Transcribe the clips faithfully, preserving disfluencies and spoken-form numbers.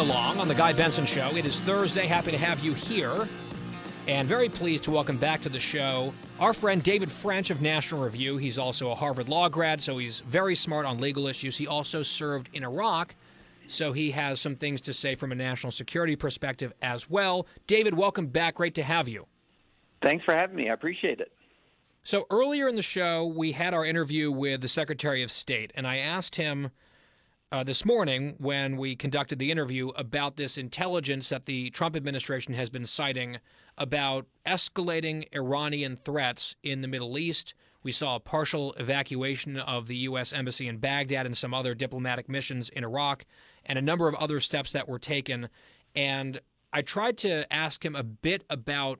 along on the Guy Benson Show. It is Thursday. Happy to have you here. And very pleased to welcome back to the show our friend David French of National Review. He's also a Harvard Law grad, so he's very smart on legal issues. He also served in Iraq, so he has some things to say from a national security perspective as well. David, welcome back. Great to have you. Thanks for having me. I appreciate it. So earlier in the show, we had our interview with the Secretary of State, and I asked him uh, this morning when we conducted the interview about this intelligence that the Trump administration has been citing about escalating Iranian threats in the Middle East. We saw a partial evacuation of the U S Embassy in Baghdad and some other diplomatic missions in Iraq, and a number of other steps that were taken. And I tried to ask him a bit about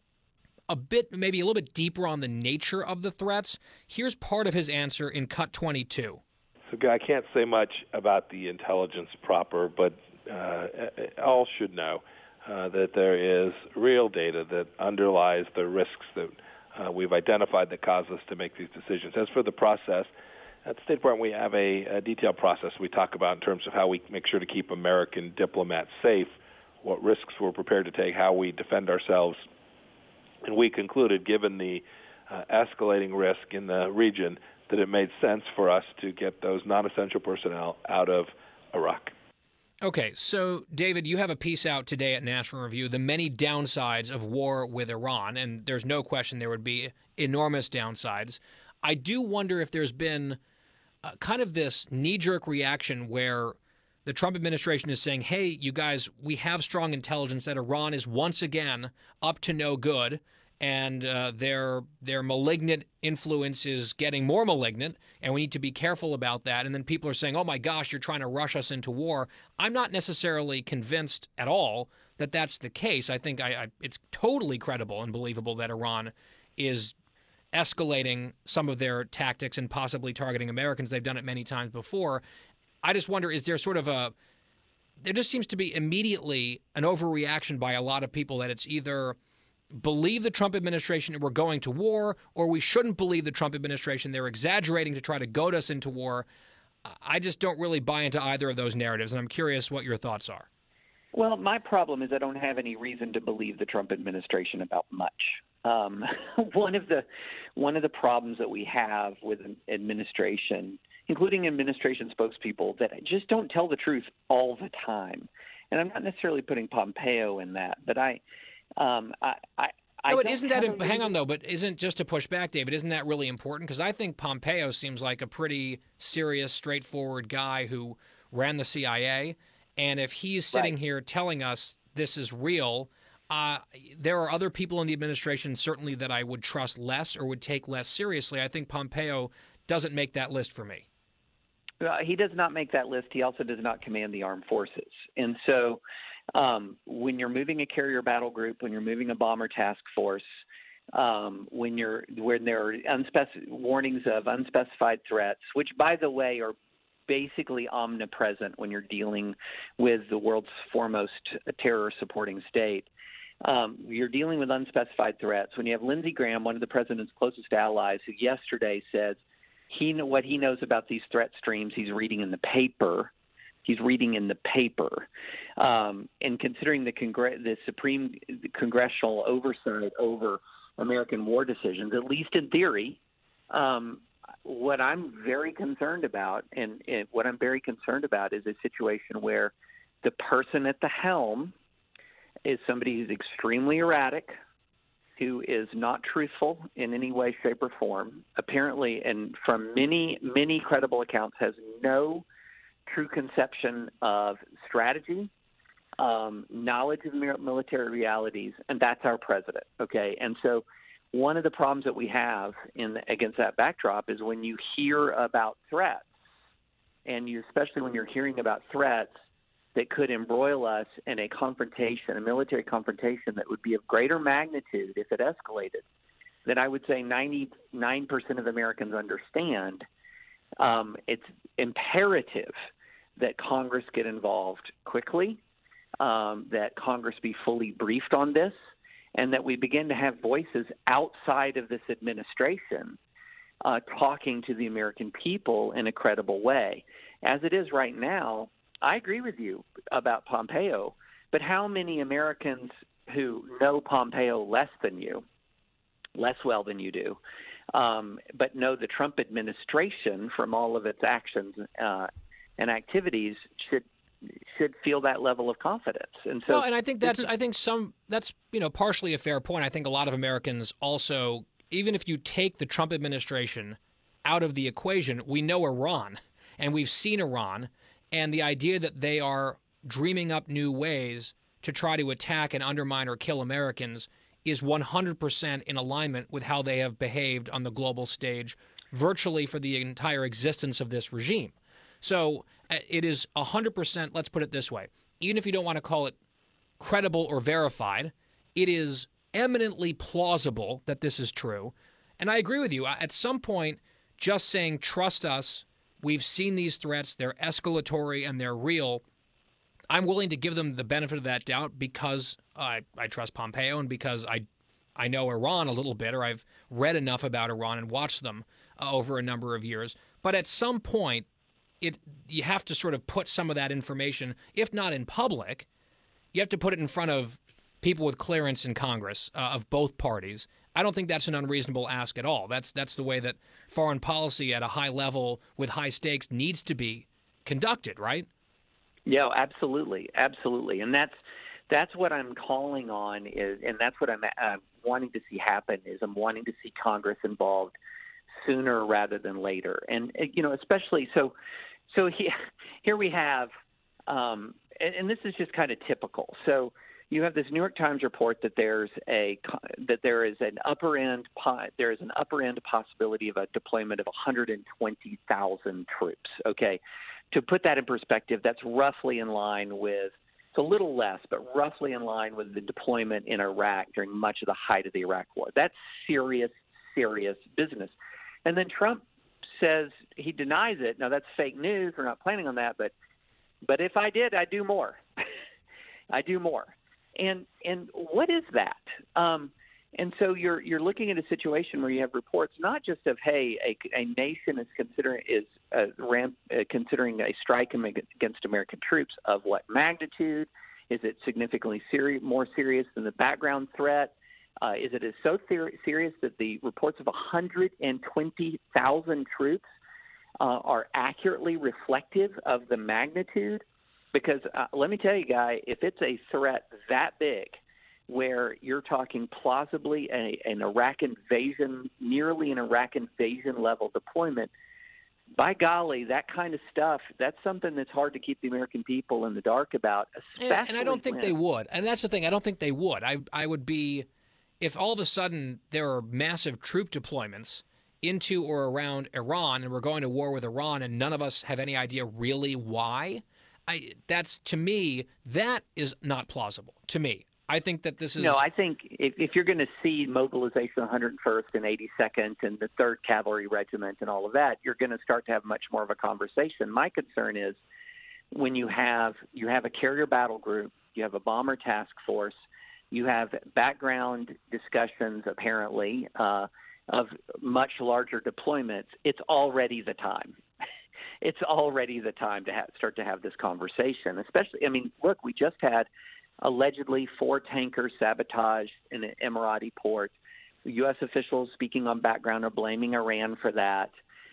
a bit, maybe a little bit deeper on the nature of the threats. Here's part of his answer in cut twenty-two. So, Guy, I can't say much about the intelligence proper, but uh, all should know uh, that there is real data that underlies the risks that uh, we've identified that cause us to make these decisions. As for the process, at the State Department, we have a, a detailed process we talk about in terms of how we make sure to keep American diplomats safe, what risks we're prepared to take, how we defend ourselves. And we concluded, given the uh, escalating risk in the region, that it made sense for us to get those non-essential personnel out of Iraq. Okay, so, David, you have a piece out today at National Review, The Many Downsides of War with Iran, and there's no question there would be enormous downsides. I do wonder if there's been uh, kind of this knee-jerk reaction where the Trump administration is saying, hey, you guys, we have strong intelligence that Iran is once again up to no good, and uh, their their malignant influence is getting more malignant, and we need to be careful about that. And then people are saying, oh, my gosh, you're trying to rush us into war. I'm not necessarily convinced at all that that's the case. I think I, I, it's totally credible and believable that Iran is escalating some of their tactics and possibly targeting Americans. They've done it many times before. I just wonder, is there sort of a, there just seems to be immediately an overreaction by a lot of people that it's either believe the Trump administration and we're going to war, or we shouldn't believe the Trump administration. They're exaggerating to try to goad us into war. I just don't really buy into either of those narratives, and I'm curious what your thoughts are. Well, my problem is I don't have any reason to believe the Trump administration about much. Um, one of the one of the problems that we have with an administration, including administration spokespeople, that just don't tell the truth all the time. And I'm not necessarily putting Pompeo in that, but I, um, I, I, I no, but don't isn't that? have A, hang on though, but isn't just to push back, David? Isn't that really important? Because I think Pompeo seems like a pretty serious, straightforward guy who ran the C I A, and if he's sitting Right. here telling us this is real. Uh, there are other people in the administration certainly that I would trust less or would take less seriously. I think Pompeo doesn't make that list for me. Uh, he does not make that list. He also does not command the armed forces. And so um, when you're moving a carrier battle group, when you're moving a bomber task force, um, when you're when there are unspec- warnings of unspecified threats, which, by the way, are basically omnipresent when you're dealing with the world's foremost terror-supporting state. Um, you're dealing with unspecified threats. When you have Lindsey Graham, one of the president's closest allies, who yesterday says he know what he knows about these threat streams, he's reading in the paper. He's reading in the paper. Um, and considering the, Congre- the Supreme Congressional oversight over American war decisions, at least in theory, um, what I'm very concerned about, and, and what I'm very concerned about is a situation where the person at the helm is somebody who's extremely erratic, who is not truthful in any way, shape, or form, apparently, and from many, many credible accounts, has no true conception of strategy, um, knowledge of military realities, and that's our president, okay? And so one of the problems that we have in against that backdrop is when you hear about threats, and you especially when you're hearing about threats that could embroil us in a confrontation, a military confrontation that would be of greater magnitude if it escalated, then I would say ninety-nine percent of Americans understand um, it's imperative that Congress get involved quickly, um, that Congress be fully briefed on this, and that we begin to have voices outside of this administration uh, talking to the American people in a credible way. As it is right now, I agree with you about Pompeo, but how many Americans who know Pompeo less than you, less well than you do, um, but know the Trump administration from all of its actions uh, and activities should should feel that level of confidence? And so, well, and I think that's is, I think some that's you know partially a fair point. I think a lot of Americans also, even if you take the Trump administration out of the equation, we know Iran, and we've seen Iran, and the idea that they are dreaming up new ways to try to attack and undermine or kill Americans is one hundred percent in alignment with how they have behaved on the global stage virtually for the entire existence of this regime. So uh, it is one hundred percent, let's put it this way, even if you don't want to call it credible or verified, it is eminently plausible that this is true. And I agree with you. At some point, just saying, trust us, we've seen these threats, they're escalatory and they're real, I'm willing to give them the benefit of that doubt because I, I trust Pompeo and because I I know Iran a little bit, or I've read enough about Iran and watched them uh, over a number of years. But at some point, it you have to sort of put some of that information, if not in public, you have to put it in front of people with clearance in Congress uh, of both parties. I don't think that's an unreasonable ask at all. That's that's the way that foreign policy at a high level with high stakes needs to be conducted, right? Yeah, absolutely, absolutely, and that's that's what I'm calling on is, and that's what I'm uh, wanting to see happen is I'm wanting to see Congress involved sooner rather than later, and you know, especially so. So he, here we have, um, and, and this is just kind of typical. So you have this New York Times report that there's a that there is an upper end there is an upper end possibility of a deployment of one hundred twenty thousand troops. Okay. To put that in perspective, that's roughly in line with, it's a little less, but roughly in line with the deployment in Iraq during much of the height of the Iraq War. That's serious, serious business. And then Trump says he denies it. Now, that's fake news. We're not planning on that. But but if I did, I'd do more. I do more. And and what is that? Um, and so you're you're looking at a situation where you have reports not just of, hey, a, a nation is considering is uh, ramp, uh, considering a strike against American troops of what magnitude? Is it significantly seri- more serious than the background threat? Uh, is it as so ser- serious that the reports of one hundred twenty thousand troops uh, are accurately reflective of the magnitude? Because uh, let me tell you, Guy, if it's a threat that big, where you're talking plausibly a, an Iraq invasion, nearly an Iraq invasion level deployment, by golly, that kind of stuff, that's something that's hard to keep the American people in the dark about. And, and I don't think when, they would. And that's the thing. I don't think they would. I, I would be, if all of a sudden there are massive troop deployments into or around Iran and we're going to war with Iran and none of us have any idea really why, I, that's, to me, that is not plausible, to me. I think that this is... No, I think if, if you're going to see mobilization of one hundred first and eighty-second and the third Cavalry Regiment and all of that, you're going to start to have much more of a conversation. My concern is when you have you have a carrier battle group, you have a bomber task force, you have background discussions, apparently, uh, of much larger deployments, it's already the time. It's already the time to have, start to have this conversation, especially, I mean, look, we just had allegedly four tankers sabotaged in an Emirati port. U S officials speaking on background are blaming Iran for that.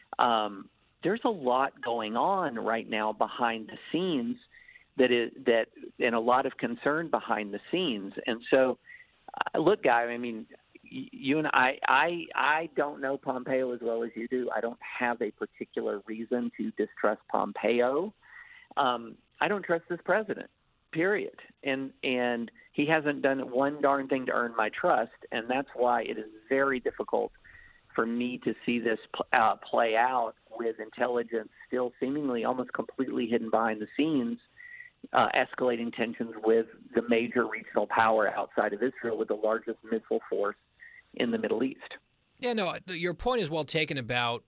Um, there's a lot going on right now behind the scenes that is that, and a lot of concern behind the scenes. And so, uh, look, Guy, I mean, you and I, I, I don't know Pompeo as well as you do. I don't have a particular reason to distrust Pompeo. Um, I don't trust this president. Period. And and he hasn't done one darn thing to earn my trust, and that's why it is very difficult for me to see this uh, play out with intelligence still seemingly almost completely hidden behind the scenes, uh, escalating tensions with the major regional power outside of Israel with the largest missile force in the Middle East. Yeah, no, your point is well taken about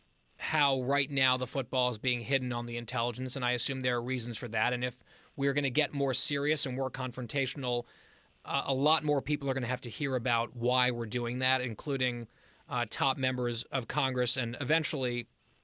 how right now the football is being hidden on the intelligence, and I assume there are reasons for that. And if we're going to get more serious and more confrontational, uh, a lot more people are going to have to hear about why we're doing that, including uh, top members of Congress and eventually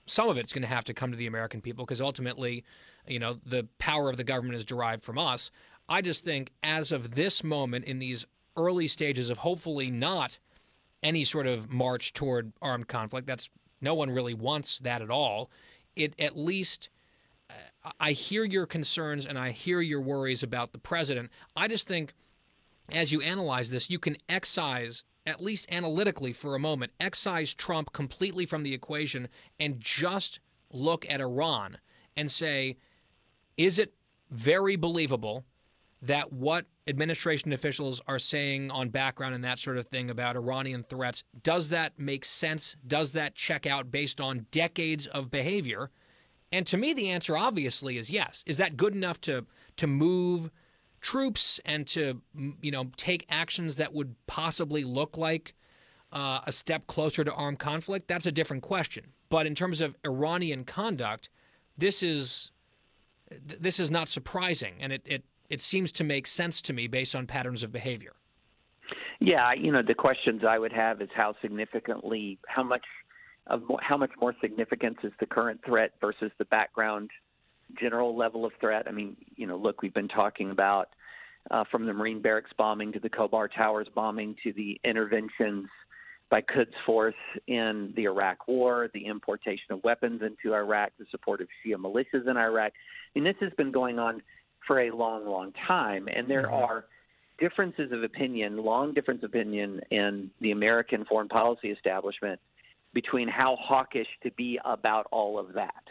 some of it's going to have to come to the American people because ultimately, you know, the power of the government is derived from us. I just think as of this moment in these early stages of hopefully not any sort of march toward armed conflict, that's no one really wants that at all. It at least uh, I hear your concerns and I hear your worries about the president. I just think as you analyze this, you can excise, at least analytically for a moment, excise Trump completely from the equation and just look at Iran and say, is it very believable that what administration officials are saying on background and that sort of thing about Iranian threats, does that make sense? Does that check out based on decades of behavior? And to me, the answer obviously is yes. Is that good enough to to move troops and to, you know, take actions that would possibly look like uh, a step closer to armed conflict? That's a different question. But in terms of Iranian conduct, this is this is not surprising, and it, it it seems to make sense to me based on patterns of behavior. Yeah, you know, the questions I would have is how significantly, how much of more, how much more significance is the current threat versus the background general level of threat? I mean, you know, look, we've been talking about uh, from the Marine barracks bombing to the Khobar Towers bombing to the interventions by Quds Force in the Iraq War, the importation of weapons into Iraq, the support of Shia militias in Iraq. I mean, this has been going on for a long, long time, and there mm-hmm. are differences of opinion, long difference of opinion in the American foreign policy establishment between how hawkish to be about all of that.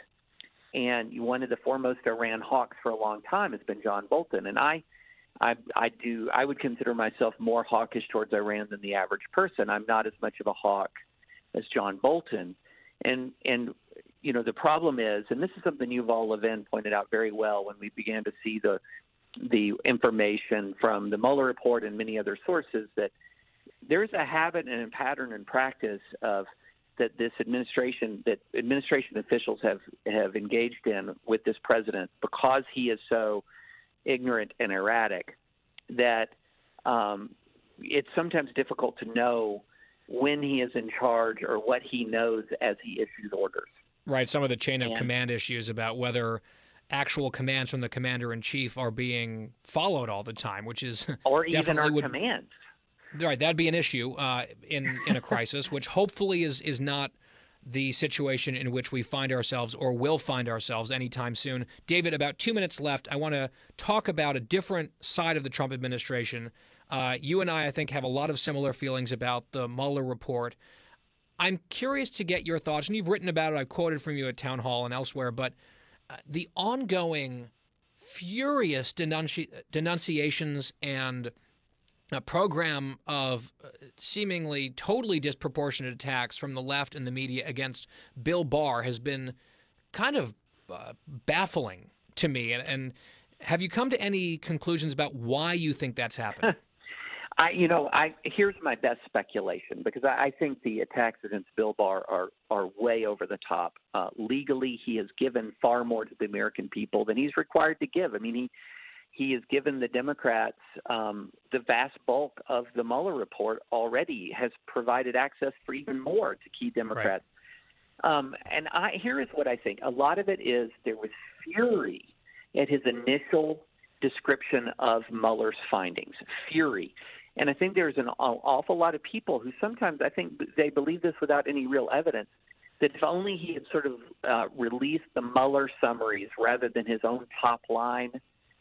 And one of the foremost Iran hawks for a long time has been John Bolton, and I, I, I do, I would consider myself more hawkish towards Iran than the average person. I'm not as much of a hawk as John Bolton, and and you know the problem is, and this is something Yuval Levin pointed out very well when we began to see the the information from the Mueller report and many other sources, that there's a habit and a pattern and practice of that this administration, that administration officials have, have engaged in with this president because he is so ignorant and erratic that um, it's sometimes difficult to know when he is in charge or what he knows as he issues orders. Right, some of the chain of and, command issues about whether actual commands from the commander-in-chief are being followed all the time, which is or even our would, commands. Right, that'd be an issue uh, in in a crisis, which hopefully is is not the situation in which we find ourselves or will find ourselves anytime soon. David, about two minutes left. I want to talk about a different side of the Trump administration. Uh, you and I, I think, have a lot of similar feelings about the Mueller report. I'm curious to get your thoughts, and you've written about it. I've quoted from you at Town Hall and elsewhere, but uh, the ongoing furious denunci- denunciations and a program of seemingly totally disproportionate attacks from the left and the media against Bill Barr has been kind of uh, baffling to me. And, and have you come to any conclusions about why you think that's happened? I, you know, I here's my best speculation, because I, I think the attacks against Bill Barr are, are way over the top. Uh, legally, he has given far more to the American people than he's required to give. I mean, he He has given the Democrats um, the vast bulk of the Mueller report already, has provided access for even more to key Democrats. Right. Um, and I, here is what I think. A lot of it is there was fury at his initial description of Mueller's findings, fury. And I think there's an awful lot of people who sometimes I think they believe this without any real evidence, that if only he had sort of uh, released the Mueller summaries rather than his own top line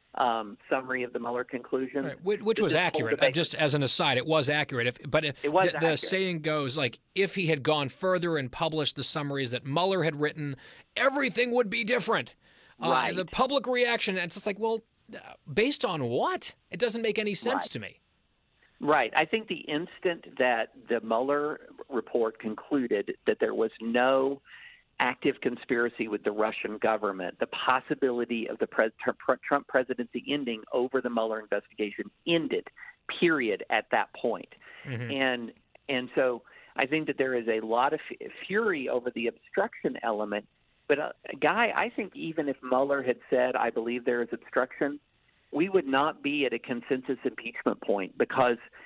Um, summary of the Mueller conclusion, right. which, which was accurate. Uh, just as an aside, it was accurate. If, but if, it was the, the accurate. saying goes, like, if he had gone further and published the summaries that Mueller had written, everything would be different. Right. Uh, the public reaction, it's just like, well, based on what? It doesn't make any sense right. to me. Right. I think the instant that the Mueller report concluded that there was no active conspiracy with the Russian government, the possibility of the pres- Trump presidency ending over the Mueller investigation ended, period, at that point. Mm-hmm. And and so I think that there is a lot of f- fury over the obstruction element. But, uh, Guy, I think even if Mueller had said, I believe there is obstruction, we would not be at a consensus impeachment point, because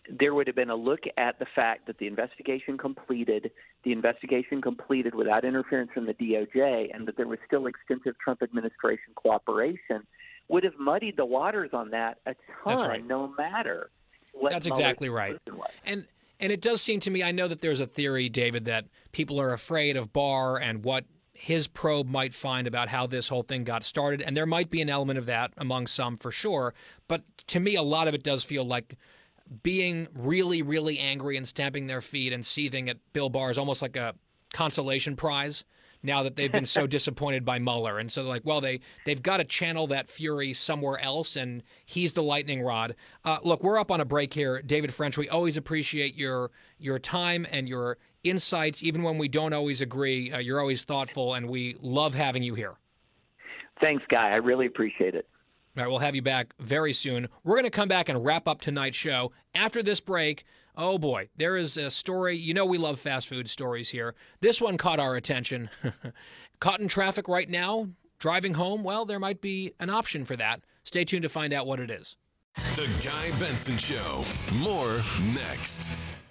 there would have been a look at the fact that the investigation completed, the investigation completed without interference from the D O J, and that there was still extensive Trump administration cooperation, would have muddied the waters on that a ton, That's right. no matter what That's Mueller's exactly right. conclusion was. And and it does seem to me, I know that there's a theory, David, that people are afraid of Barr and what his probe might find about how this whole thing got started, and there might be an element of that among some for sure. But to me, a lot of it does feel like being really, really angry and stamping their feet and seething at Bill Barr is almost like a consolation prize now that they've been so disappointed by Mueller. And so, like, well, they, they've got to channel that fury somewhere else, and he's the lightning rod. Uh, look, we're up on a break here. David French, we always appreciate your your time and your insights. Even when we don't always agree, uh, you're always thoughtful, and we love having you here. Thanks, Guy. I really appreciate it. All right, we'll have you back very soon. We're going to come back and wrap up tonight's show. After this break, oh boy, there is a story. You know we love fast food stories here. This one caught our attention. Caught in traffic right now, driving home? Well, there might be an option for that. Stay tuned to find out what it is. The Guy Benson Show. More next.